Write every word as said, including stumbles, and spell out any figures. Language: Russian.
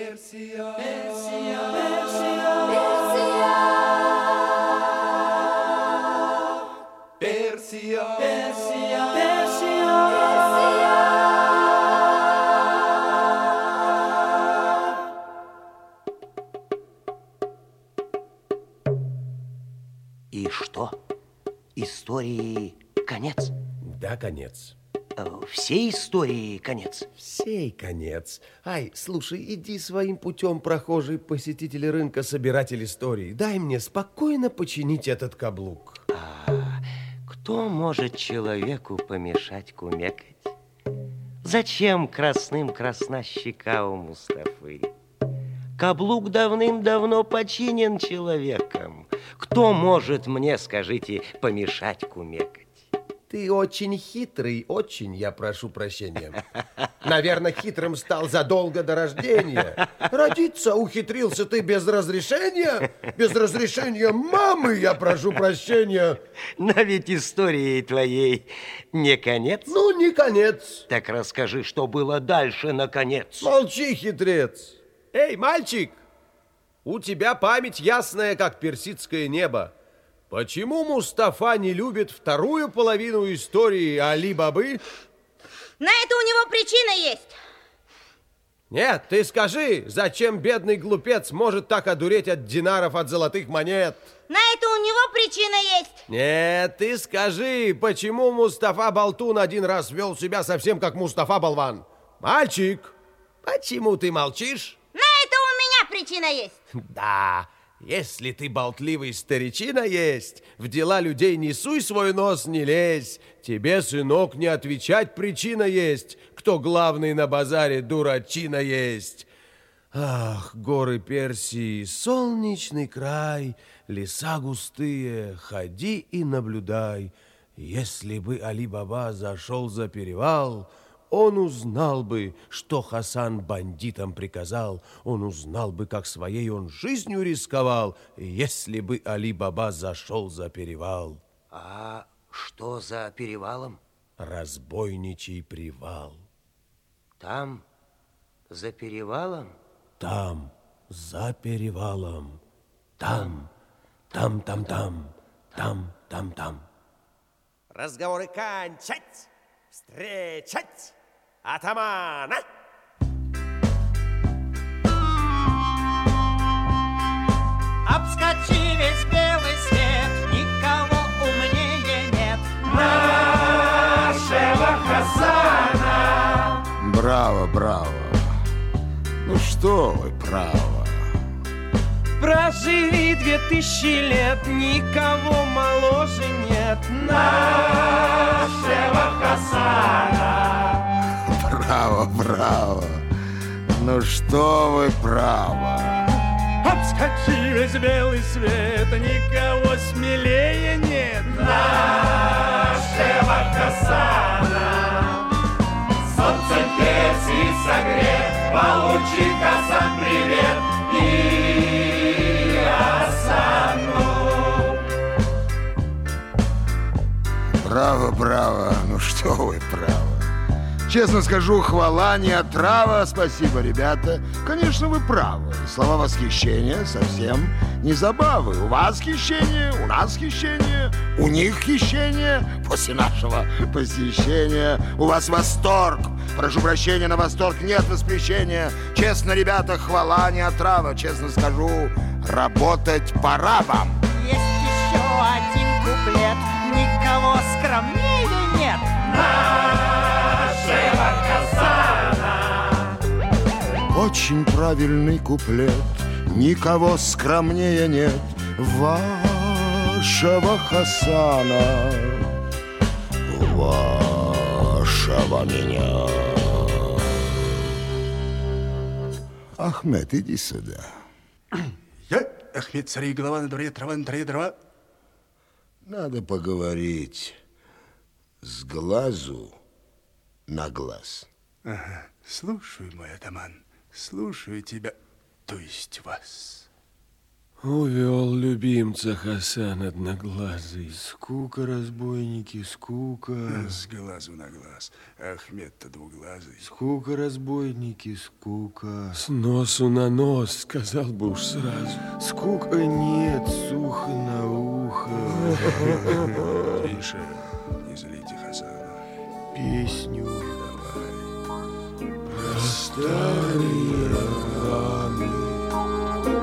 Персия, Персия, Персия, Персия, Персия, Персия, Персия, И что? Истории конец? Да, конец. Всей истории конец? Всей конец. Ай, слушай, иди своим путем, прохожий посетители рынка, собиратель истории. Дай мне спокойно починить этот каблук. А кто может человеку помешать кумекать? Зачем красным красна щека у Мустафы? Каблук давным-давно починен человеком. Кто может мне, скажите, помешать кумекать? Ты очень хитрый, очень, я прошу прощения. Наверное, хитрым стал задолго до рождения. Родиться ухитрился ты без разрешения? Без разрешения мамы, я прошу прощения. Но ведь истории твоей не конец. Ну, не конец. Так расскажи, что было дальше, наконец. Молчи, хитрец. Эй, мальчик, у тебя память ясная, как персидское небо. Почему Мустафа не любит вторую половину истории Али-Бабы? На это у него причина есть. Нет, ты скажи, зачем бедный глупец может так одуреть от динаров, от золотых монет? На это у него причина есть. Нет, ты скажи, почему Мустафа Болтун один раз вел себя совсем как Мустафа Болван? Мальчик, почему ты молчишь? На это у меня причина есть. Да, если ты болтливый старичина есть, в дела людей не суй свой нос, не лезь. Тебе, сынок, не отвечать причина есть, кто главный на базаре дурачина есть. Ах, горы Персии, солнечный край, леса густые, ходи и наблюдай. Если бы Али-Баба зашел за перевал, он узнал бы, что Хасан бандитам приказал. Он узнал бы, как своей он жизнью рисковал, если бы Али-Баба зашел за перевал. А что за перевалом? Разбойничий привал. Там, за перевалом? Там, за перевалом. Там, там, там, там, там, там, там. Разговоры кончать, встречать атамана. обскочи весь белый свет, никого умнее нет нашего Хасана. Браво, браво. Ну что вы, право. Проживи две тысячи лет, никого моложе нет Нашего Хасана. Браво, браво. Ну что вы, право. Обскочи весь белый свет, никого смелее нет Нашего Хасана. Солнцем Персии согрет, получит Хасан привет. И Хасану. Браво, браво. Ну что вы, право. Честно скажу, хвала не отрава. Спасибо, ребята. Конечно, вы правы. Слова восхищения совсем не забавы. У вас хищение, у нас хищение, у них хищение. После нашего посещения у вас восторг. Прошу прощения, на восторг нет воспрещения. Честно, ребята, хвала не отрава. Честно скажу, работать пора вам. Есть еще один куплет, никого скромнее нет Нашего Хасана. Очень правильный куплет, никого скромнее нет вашего Хасана, вашего меня. Ахмед, иди сюда. Я, Ахмед, царей голова, на дворе трава, на траве дрова. Надо поговорить с глазу на глаз. Ага. Слушаю, мой атаман, слушаю тебя, то есть вас. Увел любимца Хасан одноглазый. Скука, разбойники, скука. С глазу на глаз. Ахмед-то двуглазый. Скука, разбойники, скука. С носу на нос, сказал бы уж сразу. Скука нет, сухо на ухо. Тише, не злите Хасана. Песню Давай. про старый